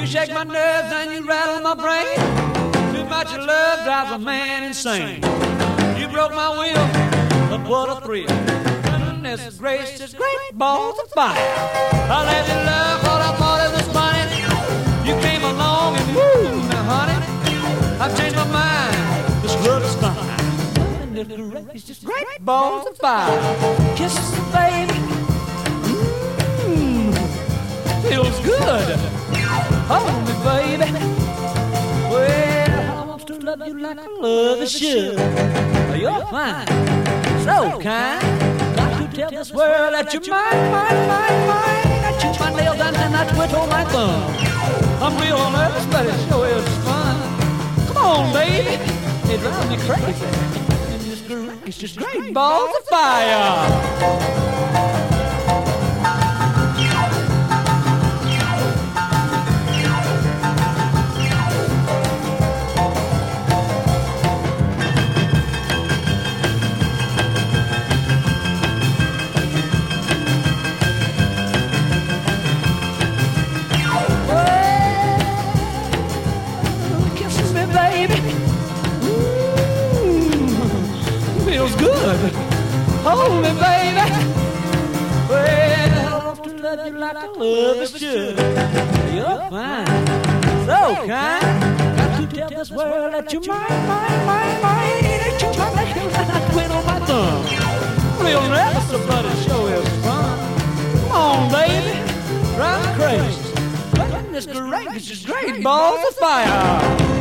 shake my nerves and you rattle my brain. Too much of love drives a man insane. You broke my will, but what a thrill. Goodness gracious, great balls of fire. I let you love what I thought it was funny. You came along and woo, now honey, I've changed my mind. This love is fine. Goodness gracious, great balls of fire. Kisses, baby. Feels good. Hold me, baby. Well, I want to love you like I love a should. You're fine, so kind. Got to tell this world that you're mine, mine, mine, mine. I chew my nails and then I twiddle my thumb. I'm real nervous, but it sure is fun. Come on, baby. It drives me crazy. And it's just great balls of fire. Good. Hold me, baby. Well, I want to love you like I love a should. You're fine, so kind. Got to tell this world that you're mine, mine, mine, mine. That you're my nails and I twiddle my thumb. Real nervous, but it sure is fun. Come on, baby. Drive me crazy. Goodness gracious, great balls of fire.